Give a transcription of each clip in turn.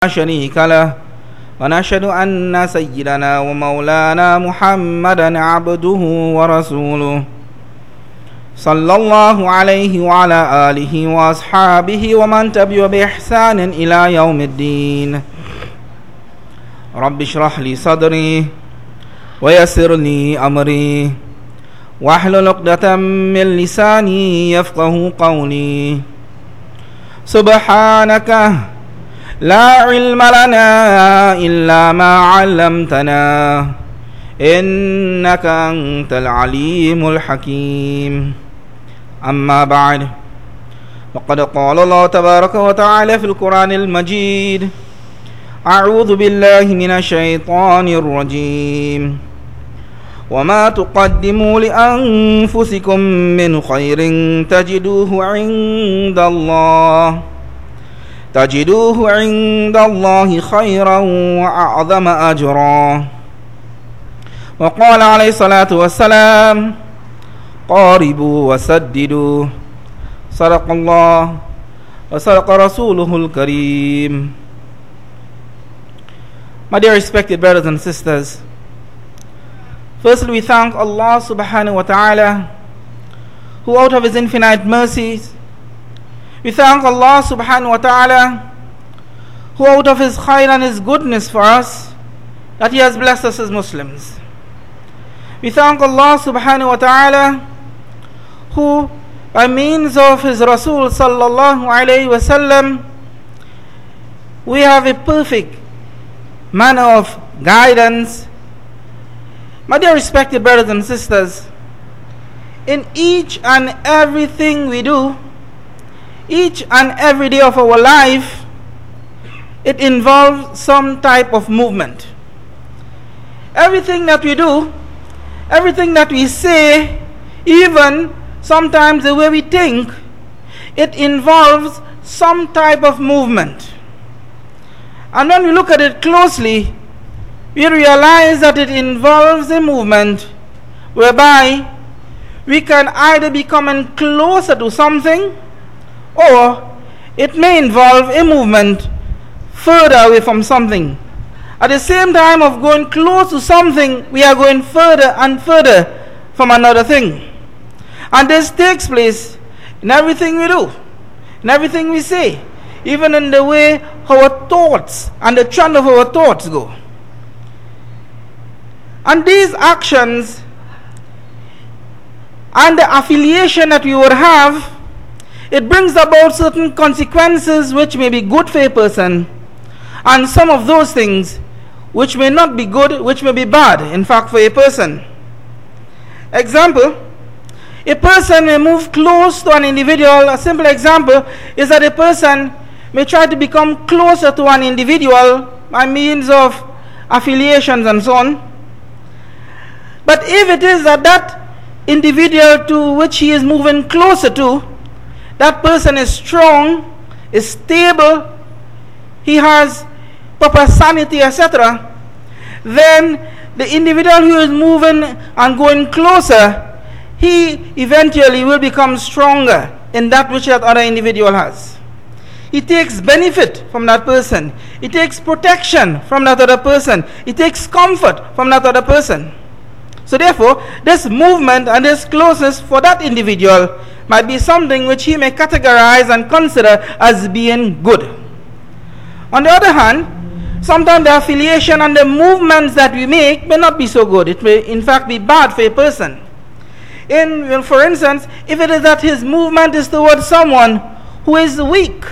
شريك له ونشهد أن سيدنا ومولانا محمدا عبده ورسوله صلى الله عليه وعلى آله وأصحابه ومن تبع بإحسان إلى يوم الدين. رب اشرح لي صدري ويسر لي أمري واحلل عقدة من لساني يفقه قولي. سبحانك لا علم لنا إلا ما علمتنا إنك أنت العليم الحكيم. أما بعد، وقد قال الله تبارك وتعالى في القرآن المجيد: أعوذ بالله من الشيطان الرجيم. وما تقدموا لأنفسكم من خير تجدوه عند الله خيرا وأعظم أجرا. وقال عليه الصلاة والسلام: قاربوا وسددوا. صدق الله وصدق رسوله الكريم. My dear respected brothers and sisters, firstly we thank Allah subhanahu wa ta'ala, who out of His infinite mercies, we thank Allah subhanahu wa ta'ala, who out of His khair and His goodness for us, that He has blessed us as Muslims. We thank Allah subhanahu wa ta'ala, who by means of His Rasul sallallahu alayhi wa sallam, we have a perfect manner of guidance. My dear respected brothers and sisters, in each and everything we do, each and every day of our life, it involves some type of movement. Everything that we do, everything that we say, even sometimes the way we think, it involves some type of movement. And when we look at it closely, we realize that it involves a movement whereby we can either be coming closer to something, or it may involve a movement further away from something. At the same time of going close to something, we are going further and further from another thing. And this takes place in everything we do, in everything we say, even in the way our thoughts and the trend of our thoughts go. And these actions and the affiliation that we would have, it brings about certain consequences which may be good for a person, and some of those things which may not be good, which may be bad, in fact, for a person. Example, a person may move close to an individual. A simple example is that a person may try to become closer to an individual by means of affiliations and so on. But if it is that individual to which he is moving closer to, that person is strong, is stable, he has proper sanity, etc., then the individual who is moving and going closer, he eventually will become stronger in that which that other individual has. He takes benefit from that person. He takes protection from that other person. He takes comfort from that other person. So therefore, this movement and this closeness for that individual might be something which he may categorize and consider as being good. On the other hand, sometimes the affiliation and the movements that we make may not be so good. It may in fact be bad for a person. For instance, if it is that his movement is towards someone who is weak,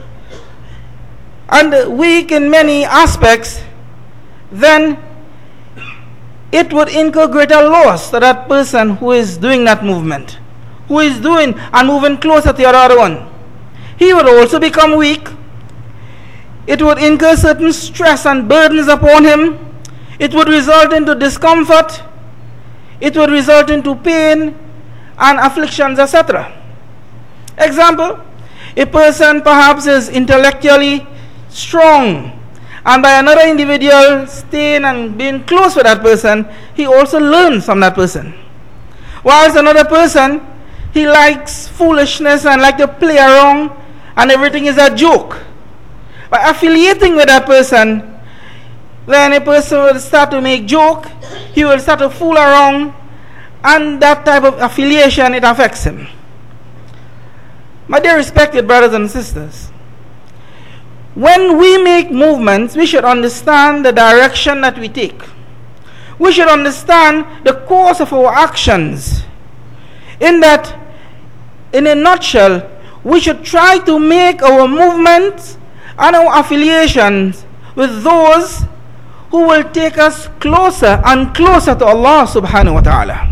and weak in many aspects, then it would incur greater loss to that person who is doing that movement, who is doing and moving closer to the other one. He would also become weak. It would incur certain stress and burdens upon him. It would result into discomfort. It would result into pain and afflictions, etc. Example, a person perhaps is intellectually strong, and by another individual staying and being close with that person, he also learns from that person. Whilst another person, he likes foolishness and like to play around, and everything is a joke. by affiliating with that person, then a person will start to make joke, he will start to fool around, and that type of affiliation, it affects him. My dear respected brothers and sisters, when we make movements, we should understand the direction that we take. We should understand the course of our actions. In that, in a nutshell, we should try to make our movements and our affiliations with those who will take us closer and closer to Allah subhanahu wa ta'ala.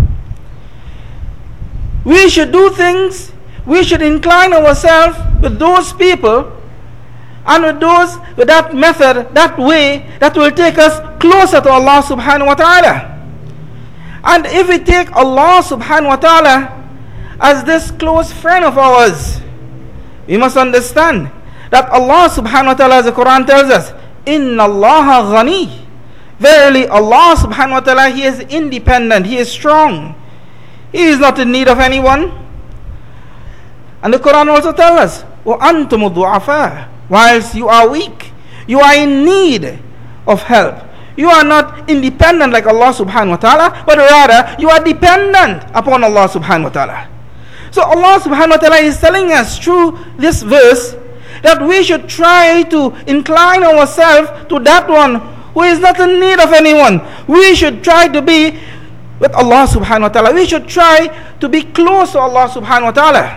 We should do things, we should incline ourselves with those people and with that method, that way, that will take us closer to Allah subhanahu wa ta'ala. And if we take Allah subhanahu wa ta'ala as this close friend of ours, we must understand that Allah subhanahu wa ta'ala, as the Quran tells us, Inna Allah ghani. Verily Allah subhanahu wa ta'ala, He is independent, He is strong. He is not in need of anyone. And the Quran also tells us, Wa antum du'afa. Whilst you are weak, you are in need of help. You are not independent like Allah subhanahu wa ta'ala, but rather you are dependent upon Allah subhanahu wa ta'ala. So Allah subhanahu wa ta'ala is telling us through this verse that we should try to incline ourselves to that one who is not in need of anyone. We should try to be with Allah subhanahu wa ta'ala. We should try to be close to Allah subhanahu wa ta'ala.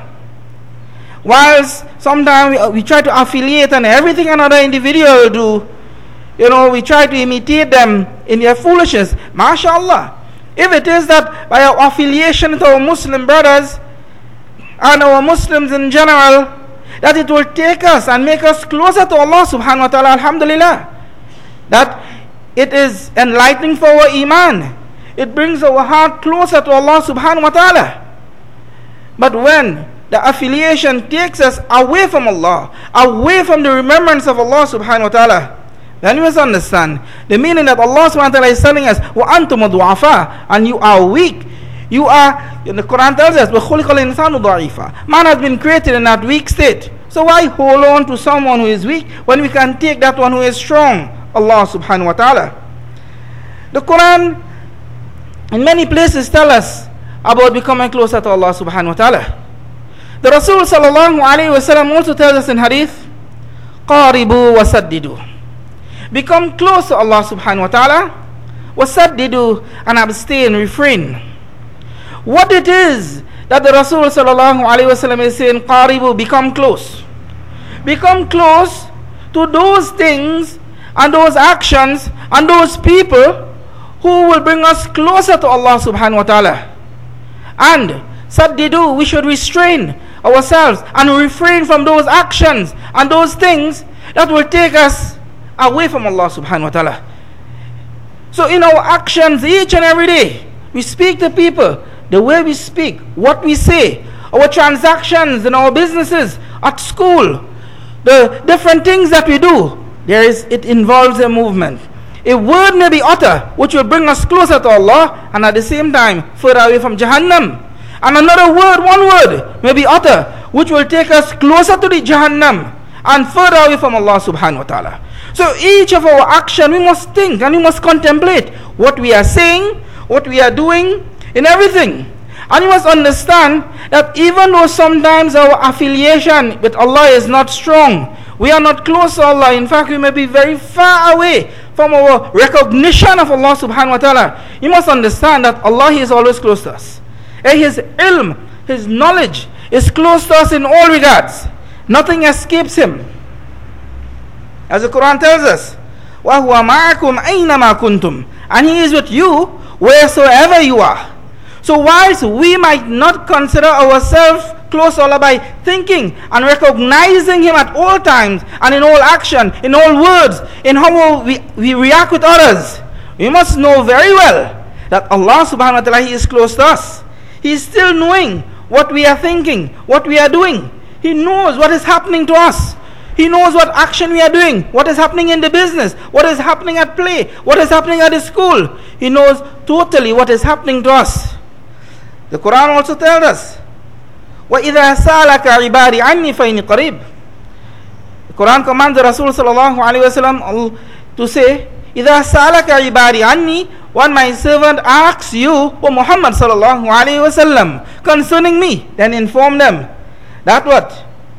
Whilst sometimes we try to affiliate on everything another individual do, we try to imitate them in their foolishness. MashaAllah. If it is that by our affiliation with our Muslim brothers and our Muslims in general, that it will take us and make us closer to Allah subhanahu wa ta'ala, alhamdulillah. That it is enlightening for our iman. It brings our heart closer to Allah subhanahu wa ta'ala. But when the affiliation takes us away from Allah, away from the remembrance of Allah subhanahu wa ta'ala, then you must understand the meaning that Allah subhanahu wa ta'ala is telling us, wa antum du'afa, and you are weak. You are, the Quran tells us, وَخُلِقَ الْإِنسَانُ ضَعِيفًا. Man has been created in that weak state. So why hold on to someone who is weak when we can take that one who is strong, Allah subhanahu wa ta'ala? The Quran in many places tell us about becoming closer to Allah subhanahu wa ta'ala. The Rasul sallallahu alayhi wa sallam also tells us in hadith, قَارِبُوا وَسَدِّدُوا. Become close to Allah subhanahu wa ta'ala, وَسَدِّدُوا, and abstain, refrain. What it is that the Rasul sallallahu alayhi wa sallam is saying, قَارِبُوا, become close. Become close to those things and those actions and those people who will bring us closer to Allah subhanahu wa ta'ala. And saddidu, we should restrain ourselves and refrain from those actions and those things that will take us away from Allah subhanahu wa ta'ala. So in our actions each and every day, we speak to people, the way we speak, what we say, our transactions in our businesses, at school, the different things that we do, it involves a movement. A word may be uttered which will bring us closer to Allah and at the same time further away from Jahannam. And another word, one word, may be uttered which will take us closer to the Jahannam and further away from Allah subhanahu wa ta'ala. So each of our action, we must think and we must contemplate what we are saying, what we are doing, in everything. And you must understand that even though sometimes our affiliation with Allah is not strong, we are not close to Allah, in fact we may be very far away from our recognition of Allah subhanahu wa ta'ala, you must understand that Allah is always close to us. And His ilm, His knowledge is close to us in all regards. Nothing escapes Him. As the Quran tells us, وَهُوَ مَعَكُمْ أَيْنَمَا كُنْتُمْ, and He is with you wheresoever you are. So whilst we might not consider ourselves close to Allah by thinking and recognizing Him at all times and in all action, in all words, in how we react with others, we must know very well that Allah subhanahu wa ta'ala, He is close to us. He is still knowing what we are thinking, what we are doing. He knows what is happening to us. He knows what action we are doing, what is happening in the business, what is happening at play, what is happening at the school. He knows totally what is happening to us. The Quran also tells us, وَإِذَا سَأَلَكَ عِبَادِي عَنِّي فَإِنِّي قَرِيبٌ. The Quran commands the Rasul sallallahu alaihi wasallam to say, "Idha salaka ibadi anni," when my servant asks you, O Muhammad sallallahu alaihi wasallam, concerning me, then inform them that what?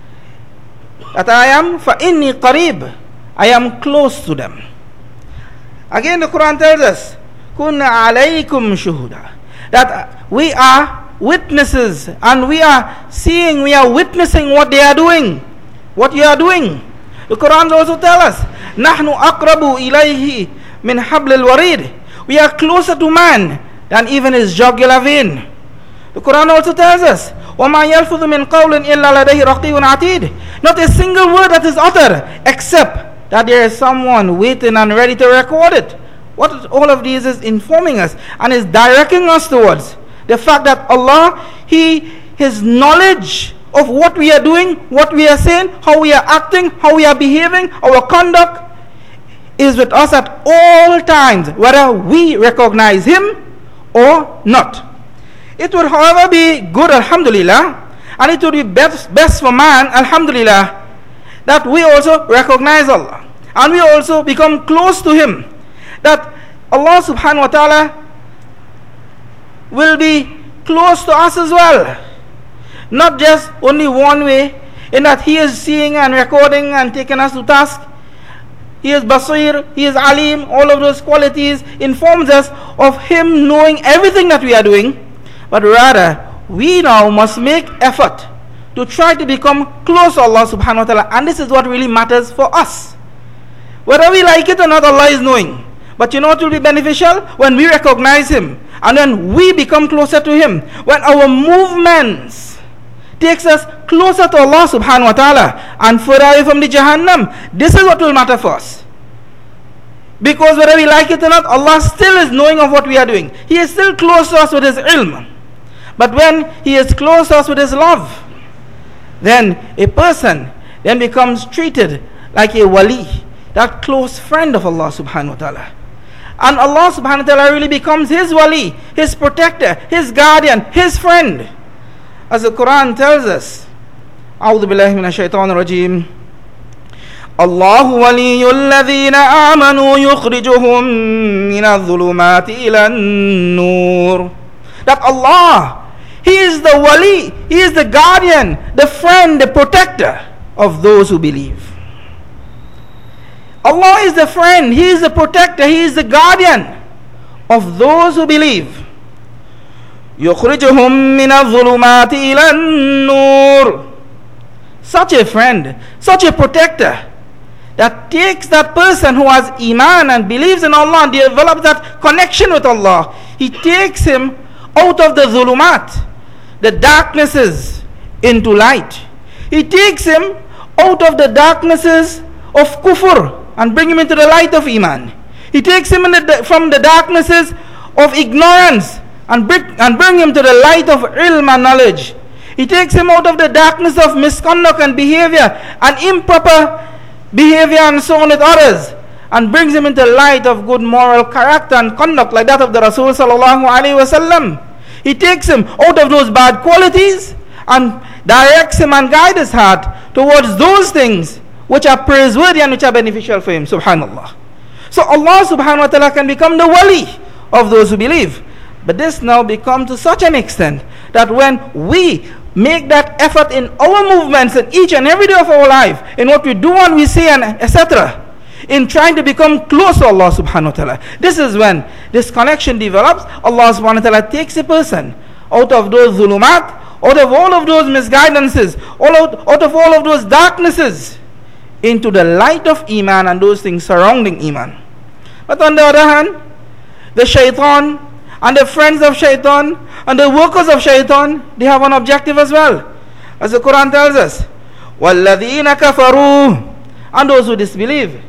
That I am fa inni qareeb, I am close to them. Again the Quran tells us, kunna alaykum shuhuda, that we are witnesses and we are seeing, we are witnessing what they are doing, what you are doing. The Quran also tells us, nahnu aqrabu ilayhi min hablil warid, we are closer to man than even his jugular vein. The Quran also tells us, وَمَا يَلْفُظُ مِنْ قَوْلٍ إِلَّا لَدَيْهِ رَقِيبٌ عَتِيدٌ, not a single word that is uttered except that there is someone waiting and ready to record it. What all of these is informing us and is directing us towards the fact that Allah, His knowledge of what we are doing, what we are saying, how we are acting, how we are behaving, our conduct is with us at all times, whether we recognize Him or not. It would, however, be good, alhamdulillah, and it would be best for man, alhamdulillah, that we also recognize Allah and we also become close to Him, that Allah subhanahu wa ta'ala will be close to us as well, not just only one way, in that He is seeing and recording and taking us to task. He is Basir, He is Alim, all of those qualities informs us of Him knowing everything that we are doing. But rather, we now must make effort to try to become close to Allah subhanahu wa ta'ala. And this is what really matters for us. Whether we like it or not, Allah is knowing. But you know what will be beneficial? When we recognize Him and when we become closer to Him. When our movements takes us closer to Allah subhanahu wa ta'ala and further away from the Jahannam. This is what will matter for us. Because whether we like it or not, Allah still is knowing of what we are doing. He is still close to us with His ilm. But when He is close to us with His love, then a person then becomes treated like a wali, that close friend of Allah subhanahu wa ta'ala. And Allah subhanahu wa ta'ala really becomes his wali, his protector, his guardian, his friend. As the Quran tells us, A'udhu billahi minash shaitanir rajim, Allahu waliyyul ladhina amanu yukhrijuhum minadh dhulumati ilan nur. That Allah, He is the wali, He is the guardian, the friend, the protector of those who believe. Allah is the friend, He is the protector, He is the guardian of those who believe. يُخْرِجُهُمْ مِنَ الظُّلُمَاتِ إِلَى النُّورِ. Such a friend, such a protector, that takes that person who has iman and believes in Allah and develops that connection with Allah, He takes him out of the zulumat, the darknesses, into light. He takes him out of the darknesses of kufr and bring him into the light of iman. He takes him from the darknesses of ignorance and bring him to the light of ilm and knowledge. He takes him out of the darkness of misconduct and behavior and improper behavior and so on with others, and brings him into the light of good moral character and conduct like that of the Rasul sallallahu alaihi wasallam. He takes him out of those bad qualities and directs him and guides his heart towards those things which are praiseworthy and which are beneficial for him. Subhanallah. So Allah subhanahu wa ta'ala can become the wali of those who believe. But this now becomes to such an extent that when we make that effort in our movements in each and every day of our life, in what we do and we say and etc., in trying to become close to Allah subhanahu wa ta'ala, this is when this connection develops. Allah subhanahu wa ta'ala takes a person out of those zulumat, out of all of those misguidances, out of all of those darknesses, into the light of iman and those things surrounding iman. But on the other hand, the shaitan and the friends of shaitan and the workers of shaitan, they have an objective as well. As the Quran tells us, وَالَّذِينَ كَفَرُوا, and those who disbelieve,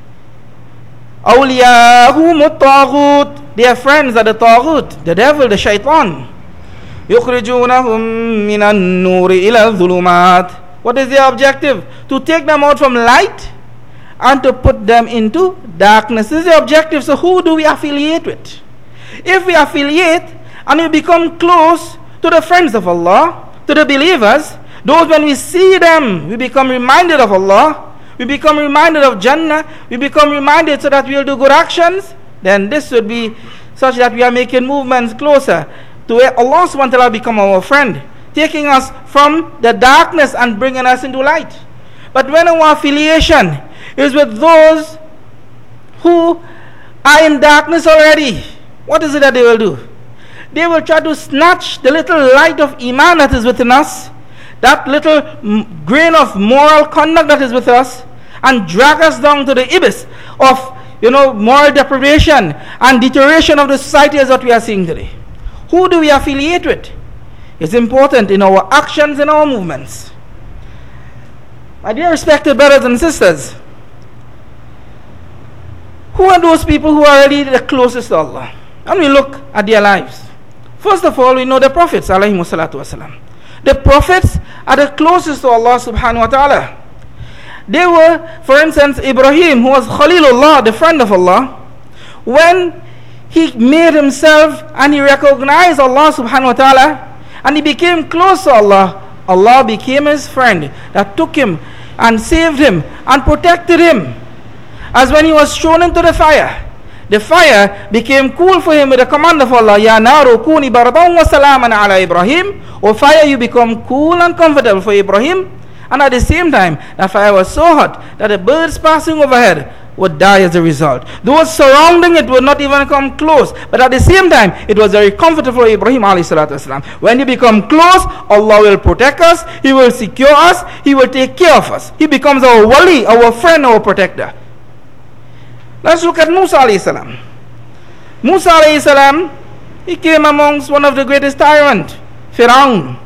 أَوْلِيَاهُمُ الطَّاغُوتِ, their friends are the taghut, the devil, the shaitan. يُخْرِجُونَهُمْ مِنَ النُّورِ إِلَى الظُّلُمَاتِ. What is their objective? To take them out from light and to put them into darkness. This is the objective. So who do we affiliate with? If we affiliate and we become close to the friends of Allah, to the believers, those when we see them, we become reminded of Allah. we become reminded of Jannah, we become reminded so that we will do good actions, then this would be such that we are making movements closer to where Allah subhanahu wa ta'ala become our friend, taking us from the darkness and bringing us into light. But when our affiliation is with those who are in darkness already, what is it that they will do? They will try to snatch the little light of Iman that is within us, that little grain of moral conduct that is with us, and drag us down to the abyss of moral deprivation and deterioration of the society as what we are seeing today. Who do we affiliate with? It's important in our actions and our movements. My dear respected brothers and sisters, who are those people who are really the closest to Allah? And we look at their lives. First of all, we know the prophets, alayhimu salatu wasalam. The prophets are the closest to Allah subhanahu wa ta'ala. They were, for instance, Ibrahim, who was Khalilullah, the friend of Allah. When he made himself and he recognized Allah subhanahu wa ta'ala and he became close to Allah, Allah became his friend that took him and saved him and protected him. As when he was thrown into the fire became cool for him with the command of Allah, Ya naru kuni bardan wa salaman ala Ibrahim. O fire, you become cool and comfortable for Ibrahim. And at the same time, the fire was so hot that the birds passing overhead would die as a result. Those surrounding it would not even come close. But at the same time, it was very comfortable for Ibrahim alayhi salatu wasalam. When you become close, Allah will protect us, He will secure us, He will take care of us. He becomes our wali, our friend, our protector. Let's look at Musa alayhi salam. Musa alayhi salam, he came amongst one of the greatest tyrants, Firaun.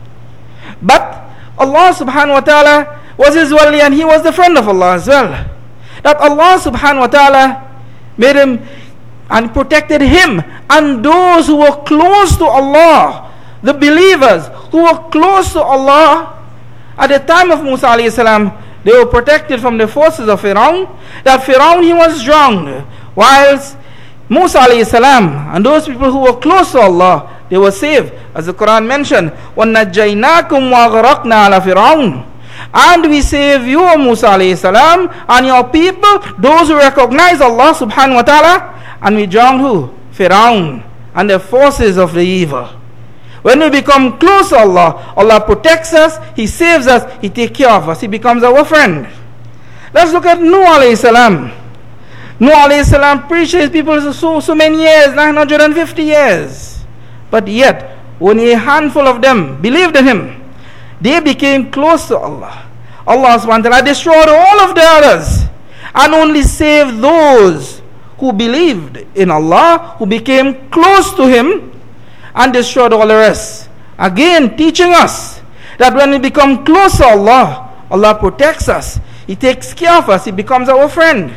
But Allah subhanahu wa ta'ala was his wali and he was the friend of Allah as well. That Allah subhanahu wa ta'ala made him and protected him and those who were close to Allah, the believers who were close to Allah at the time of Musa alayhi salam. They were protected from the forces of Firaun. That Firaun, he was drowned, whilst Musa alayhi salam and those people who were close to Allah, they were saved. As the Quran mentioned, وَنَجَّيْنَاكُمْ وَأَغْرَقْنَا عَلَى فِرْعَوْنَ. And we save you, O Musa alayhi salam, and your people, those who recognize Allah subhanahu wa ta'ala, and we drowned who? Firaun and the forces of the evil. When we become close to Allah, Allah protects us, He saves us, He takes care of us, He becomes our friend. Let's look at Nuh alayhi salam. Nuh alayhi salam preached his people so many years, 950 years. But yet, only a handful of them believed in him. They became close to Allah. Allah subhanahu wa ta'ala destroyed all of the others and only saved those who believed in Allah, who became close to Him, and destroyed all the rest. Again, teaching us that when we become close to Allah, Allah protects us, He takes care of us, He becomes our friend.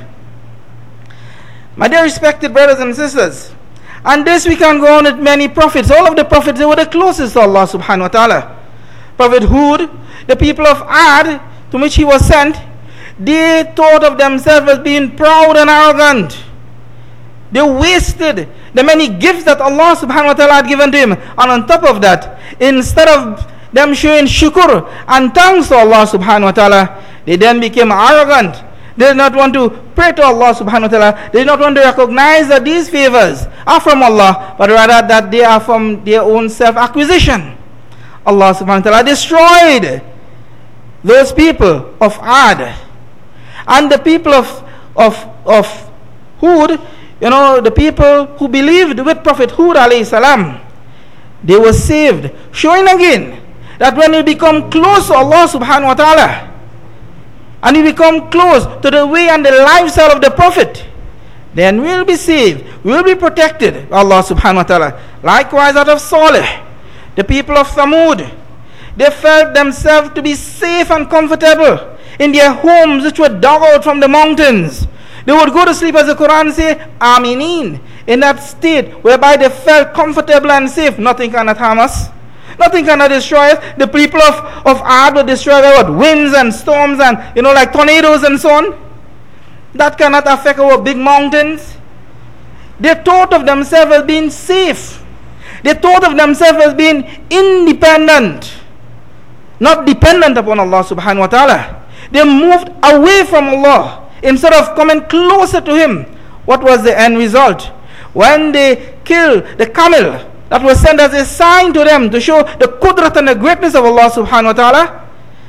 My dear respected brothers and sisters, and this we can go on with many prophets. All of the prophets, they were the closest to Allah subhanahu wa ta'ala. Prophet Hud, the people of Ad, to which he was sent, they thought of themselves as being proud and arrogant. They wasted the many gifts that Allah subhanahu wa ta'ala had given to him. And on top of that, instead of them showing shukr and thanks to Allah subhanahu wa ta'ala, they then became arrogant. They did not want to pray to Allah subhanahu wa ta'ala. They did not want to recognize that these favors are from Allah, but rather that they are from their own self-acquisition. Allah subhanahu wa ta'ala destroyed those people of Ad. And the people of Hud, the people who believed with Prophet Hud alayhi salam, they were saved. Showing again that when we become close to Allah subhanahu wa ta'ala, and we become close to the way and the lifestyle of the Prophet, then we'll be saved, we'll be protected, Allah subhanahu wa ta'ala. Likewise out of Salih, the people of Thamud, they felt themselves to be safe and comfortable in their homes which were dug out from the mountains. They would go to sleep, as the Quran says, Amineen, in that state whereby they felt comfortable and safe. Nothing cannot harm us. Nothing cannot destroy us. The people of Ad were destroyed by what? Winds and storms and, like tornadoes and so on. That cannot affect our big mountains. They thought of themselves as being safe. They thought of themselves as being independent, not dependent upon Allah subhanahu wa ta'ala. They moved away from Allah instead of coming closer to Him. What was the end result? When they killed the camel that was sent as a sign to them to show the qudrat and the greatness of Allah subhanahu wa ta'ala,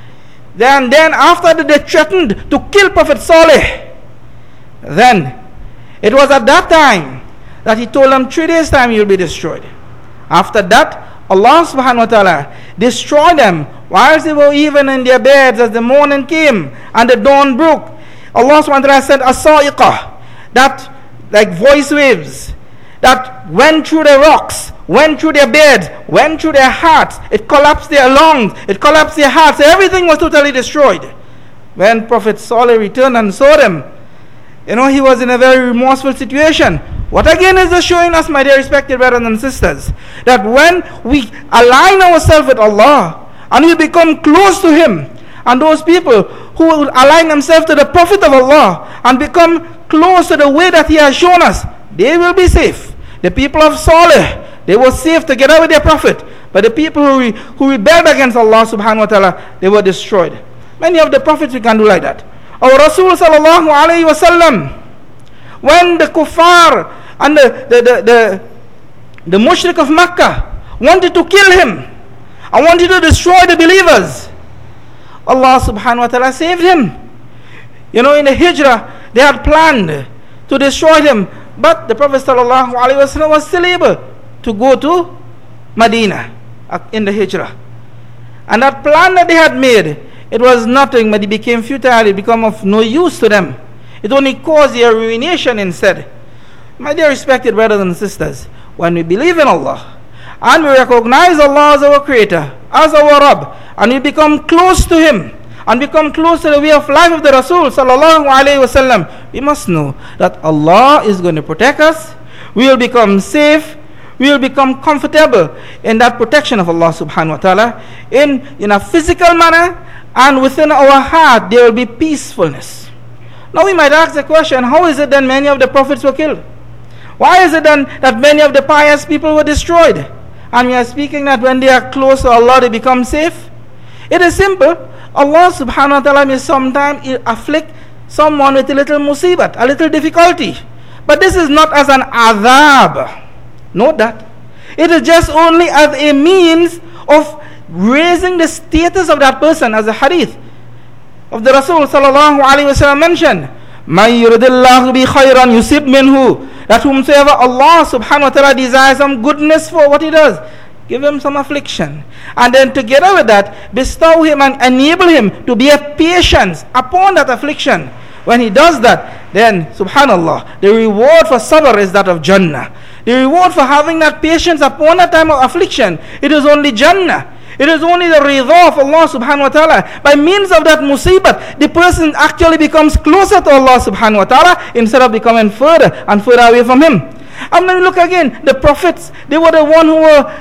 then after that they threatened to kill Prophet Saleh, then it was at that time that he told them 3 days time you will be destroyed. After that, Allah subhanahu wa ta'ala destroyed them whilst they were even in their beds as the morning came and the dawn broke. Allah subhanahu wa ta'ala sent a sa'iqah, that like voice waves, that went through the rocks, went through their beds, went through their hearts. It collapsed their lungs, it collapsed their hearts. Everything was totally destroyed. When Prophet Saleh returned and saw them, he was in a very remorseful situation. What again is this showing us, my dear respected brothers and sisters? That when we align ourselves with Allah and we become close to Him, and those people who will align themselves to the Prophet of Allah and become close to the way that He has shown us, they will be safe. The people of Saleh, they were safe together with their Prophet. But the people who rebelled against Allah subhanahu wa ta'ala, they were destroyed. Many of the prophets we can do like that. Our Rasul sallallahu alayhi wa sallam, when the kuffar and the mushrik of Makkah wanted to kill him and wanted to destroy the believers, Allah subhanahu wa ta'ala saved him. In the hijrah, they had planned to destroy him, but the Prophet sallallahu alayhi wa sallam was still able to go to Medina in the hijrah. And that plan that they had made, it was nothing, but it became futile. It became of no use to them. It only caused their ruination instead. My dear respected brothers and sisters, when we believe in Allah and we recognize Allah as our Creator, as our Rabb, and we become close to Him and become close to the way of life of the Rasul sallallahu alayhi wasallam, we must know that Allah is going to protect us. We will become safe. We will become comfortable in that protection of Allah subhanahu wa ta'ala in a physical manner, and within our heart there will be peacefulness. Now we might ask the question, how is it that many of the prophets were killed? Why is it then that many of the pious people were destroyed? And we are speaking that when they are close to Allah, they become safe. It is simple. Allah subhanahu wa ta'ala may sometimes afflict someone with a little musibat, a little difficulty. But this is not as an adhab. Note that. It is just only as a means of raising the status of that person, as a hadith of the Rasul sallallahu alayhi wa sallam mentioned. مَنْ يُرِدِ اللَّهُ بِهِ خَيْرًا يُصِبْ مِنْهُ. That whomsoever Allah subhanahu wa ta'ala desires some goodness for what He does, give him some affliction. And then together with that, bestow him and enable him to be a patience upon that affliction. When he does that, then subhanallah, the reward for sabr is that of Jannah. The reward for having that patience upon that time of affliction, it is only Jannah. It is only the ridha of Allah subhanahu wa ta'ala. By means of that musibat, the person actually becomes closer to Allah subhanahu wa ta'ala instead of becoming further and further away from Him. And then look again, the prophets, they were the one who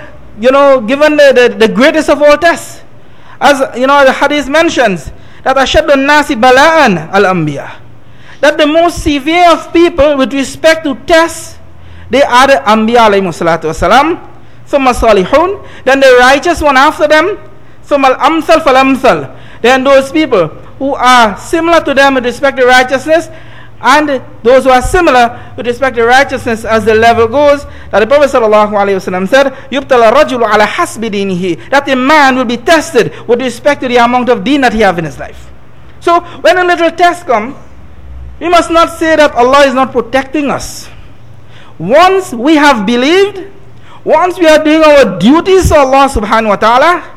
were given the greatest of all tests. As the hadith mentions, that ashadun nasi bala'an al-anbiya, that the most severe of people with respect to tests, they are the anbiya alayhi salatu wasalam, thumma salihun, then the righteous one after them, thumma al-amthal fal-amthal, then those people who are similar to them with respect to righteousness, and those who are similar with respect to righteousness as the level goes, that the Prophet sallallahu alaihi wasallam said, "Yubtala rajulu ala hasbi dinihi," that a man will be tested with respect to the amount of deen that he have in his life. So when a little test comes, we must not say that Allah is not protecting us. Once we have believed, once we are doing our duties to Allah subhanahu wa ta'ala,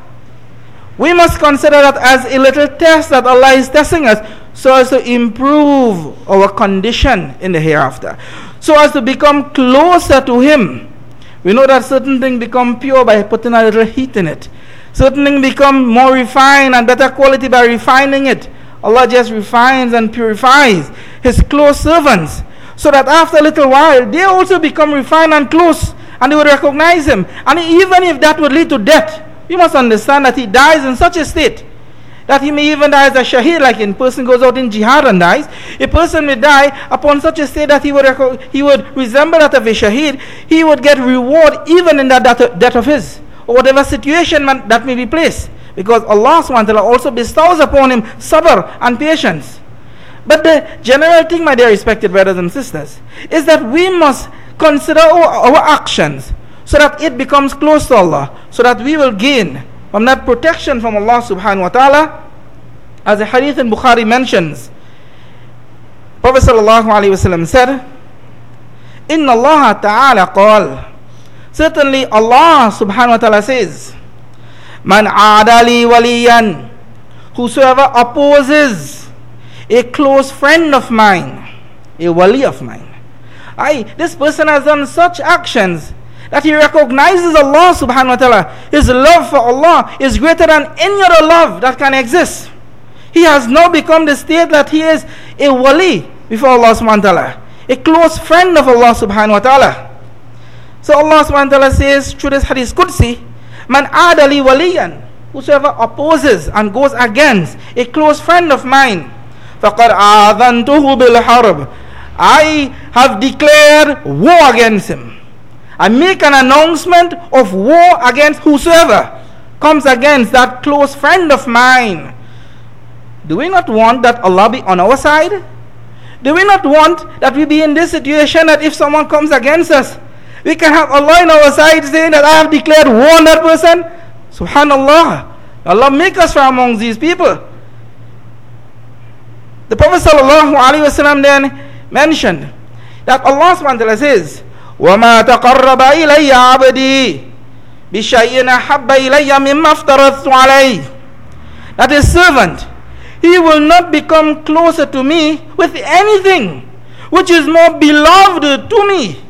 we must consider that as a little test that Allah is testing us, so as to improve our condition in the hereafter, so as to become closer to Him. We know that certain things become pure by putting a little heat in it. Certain things become more refined and better quality by refining it. Allah just refines and purifies His close servants, so that after a little while they also become refined and close, and they will recognize Him. And even if that would lead to death, you must understand that he dies in such a state that he may even die as a shaheed, like a person goes out in jihad and dies. A person may die upon such a state that he would resemble that of a shaheed. He would get reward even in that death of his, or whatever situation that may be placed. because Allah subhanahu wa ta'ala also bestows upon him sabr and patience. But the general thing, my dear respected brothers and sisters, is that we must consider our actions so that it becomes close to Allah, so that we will gain from that protection from Allah subhanahu wa ta'ala. As the hadith in Bukhari mentions, Prophet sallallahu alaihi wasallam said, Inna Allah ta'ala qal, certainly Allah subhanahu wa ta'ala says, Man aadali waliyan, whosoever opposes a close friend of mine, a wali of mine. This person has done such actions that he recognizes Allah subhanahu wa ta'ala. His love for Allah is greater than any other love that can exist. He has now become the state that he is a wali before Allah subhanahu wa ta'ala, a close friend of Allah subhanahu wa ta'ala. So Allah subhanahu wa ta'ala says through this hadith Qudsi, Man adali waliyan, whosoever opposes and goes against a close friend of mine, faqad a'adhantuhu bil harb, I have declared war against him. I make an announcement of war against whosoever comes against that close friend of mine. Do we not want that Allah be on our side? Do we not want that we be in this situation that if someone comes against us, we can have Allah on our side saying that I have declared war on that person? Subhanallah. Allah make us from amongst these people. The Prophet sallallahu alaihi wasallam then mentioned that Allah subhanahu wa ta'ala says, وَمَا تَقَرَّبَ إِلَيَّ عَبْدِي بِشَيْءٍ أَحَبَّ إِلَيَّ مِمَّا افْتَرَضْتُ عَلَيْهِ, that his servant, he will not become closer to me with anything which is more beloved to me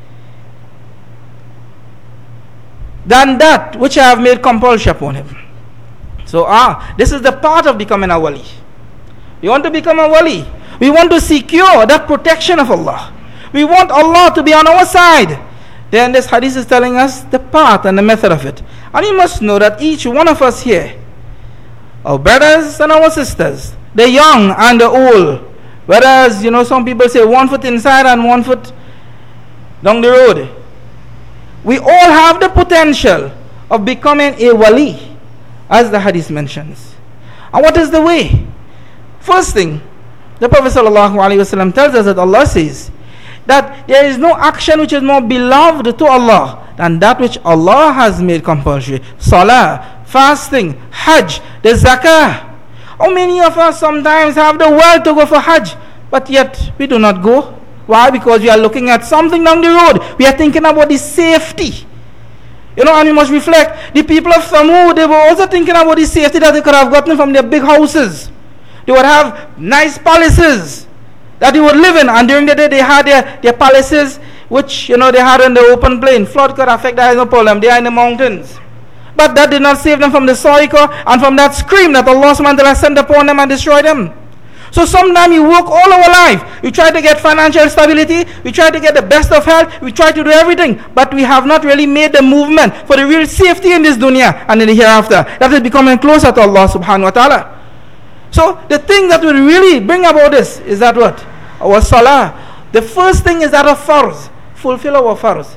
than that which I have made compulsion upon him. So this is the part of becoming a wali. We want to become a wali. We want to secure that protection of Allah. We want Allah to be on our side. Then this hadith is telling us the path and the method of it. And you must know that each one of us here, our brothers and our sisters, the young and the old, whereas some people say 1 foot inside and 1 foot down the road, we all have the potential of becoming a wali, as the hadith mentions. And what is the way? First thing, the Prophet ﷺ tells us that Allah says that there is no action which is more beloved to Allah than that which Allah has made compulsory. Salah, fasting, Hajj, the Zakah. How many of us sometimes have the will to go for Hajj, but yet we do not go? Why? Because we are looking at something down the road. We are thinking about the safety. And we must reflect. The people of Thamud, they were also thinking about the safety that they could have gotten from their big houses. They would have nice palaces that they would live in, and during the day they had their palaces which they had on the open plain. Flood could affect that, no problem. They are in the mountains. But that did not save them from the soika and from that scream that Allah subhanahu wa ta'ala sent upon them and destroyed them. So sometimes you work all our life. We try to get financial stability. We try to get the best of health. We try to do everything. But we have not really made the movement for the real safety in this dunya and in the hereafter. That is becoming closer to Allah subhanahu wa ta'ala. So the thing that will really bring about this is that what? Our salah. The first thing is that of farz. Fulfill our farz.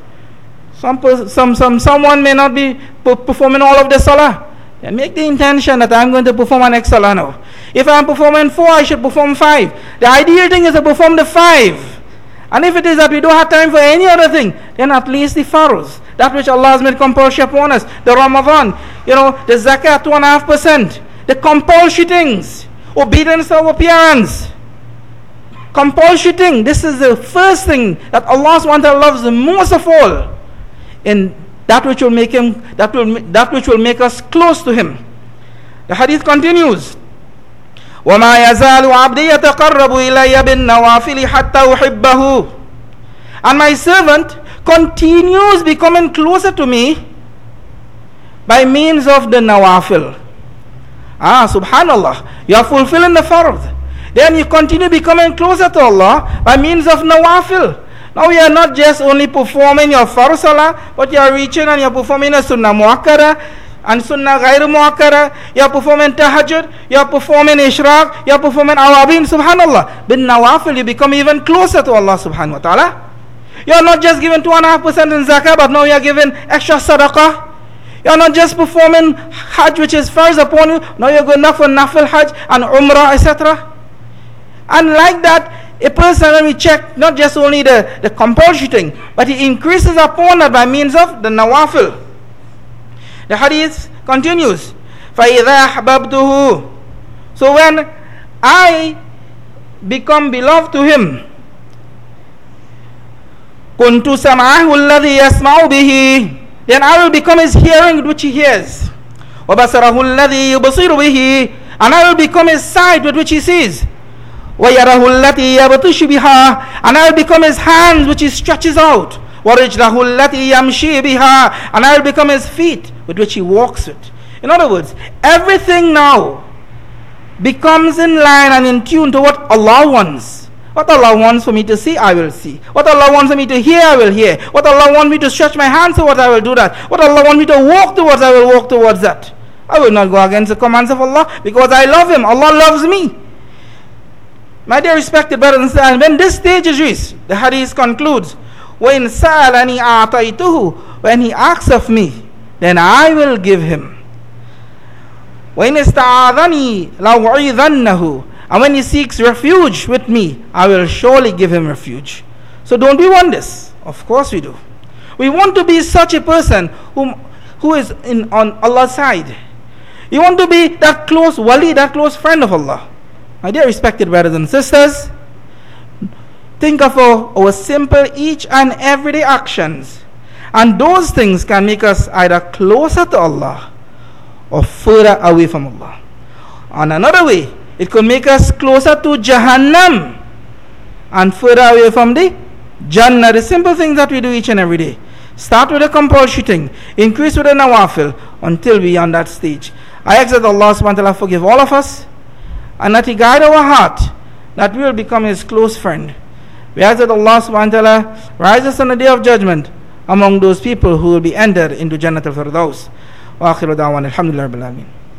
Someone may not be performing all of the salah. Then make the intention that I'm going to perform an extra salah now. If I'm performing 4, I should perform 5. The ideal thing is to perform the 5. And if it is that we don't have time for any other thing, then at least the farz, that which Allah has made compulsory upon us, the Ramadan, the zakat 2.5%, the compulsory things, obedience to our parents, compulsory thing. This is the first thing that Allah SWT loves the most of all, in that which will make him, that which will make us close to him. The hadith continues, وَمَا يَزَالُ عَبْدِي يَتَقَرَّبُ إِلَيَّ بِالنَّوَافِلِ حَتَّى أُحِبَّهُ, and my servant continues becoming closer to me by means of the nawafil. Subhanallah, you are fulfilling the fard, then you continue becoming closer to Allah by means of nawafil. Now you are not just only performing your fard salah, but you are reaching and you are performing a sunnah muakkada and sunnah ghairu muakkada. You are performing tahajjud, you are performing ishraq, you are performing awabin. Subhanallah, bin nawafil you become even closer to Allah subhanahu wa ta'ala. You are not just giving 2.5% in zakah, but now you are giving extra sadaqah. You're not just performing Hajj, which is first upon you. Now you're going for Nafil Hajj and Umrah, etc. And like that, a person, when we check not just only the compulsory thing, but he increases upon that by means of the Nawafil. The hadith continues, فَإِذَا أَحْبَبْتُهُ. So when I become beloved to him, كُنْتُ سَمْعَهُ الَّذِي يَسْمَعُ بِهِ. Then I will become his hearing with which he hears. وَبَصَرَهُ الَّذِي يُبْصِرُ بِهِ. And I will become his sight with which he sees. وَيَرَهُ الَّتِي يَبْطِشُ بِهَا. And I will become his hands which he stretches out. وَرِجْلَهُ الَّتِي يَمْشِي بِهَا. And I will become his feet with which he walks with. In other words, everything now becomes in line and in tune to what Allah wants. What Allah wants for me to see, I will see. What Allah wants for me to hear, I will hear. What Allah wants me to stretch my hands towards, I will do that. What Allah wants me to walk towards, I will walk towards that. I will not go against the commands of Allah because I love Him. Allah loves me. My dear respected brothers and sisters, when this stage is reached, the hadith concludes, وَإِنْ سَأَلَنِي أَعْطَيْتُهُ. When he asks of me, then I will give him. وَإِنْ اسْتَعَاذَنِي لَأُعِيذَنَّهُ. And when he seeks refuge with me, I will surely give him refuge. So don't we want this? Of course we do. We want to be such a person who is on Allah's side. You want to be that close wali, that close friend of Allah. My dear respected brothers and sisters, think of our simple each and everyday actions. And those things can make us either closer to Allah or further away from Allah. On another way, it could make us closer to Jahannam and further away from the Jannah. The simple things that we do each and every day. Start with a compulsory thing, increase with a nawafil until we are on that stage. I ask that Allah subhanahu wa ta'ala forgive all of us and that He guide our heart that we will become His close friend. We ask that Allah subhanahu wa ta'ala rise us on the day of judgment among those people who will be entered into Jannat al-Firdaus. Wa akhiru da'wan alhamdulillah rabbil alamin.